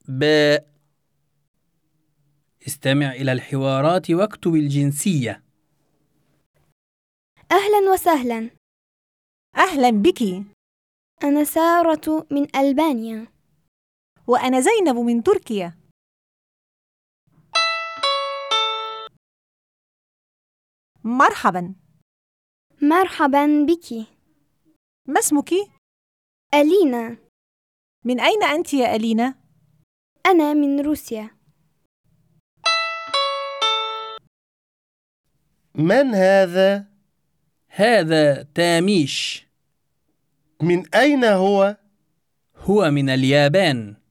باء. استمع إلى الحوارات واكتب الجنسية. أهلا وسهلا. أهلا بك. أنا سارة من ألبانيا. وأنا زينب من تركيا. مرحبا. مرحبا بك. ما اسمك؟ ألينا. من أين أنت يا ألينا؟ أنا من روسيا. من هذا؟ هذا تاميش. من أين هو؟ هو من اليابان.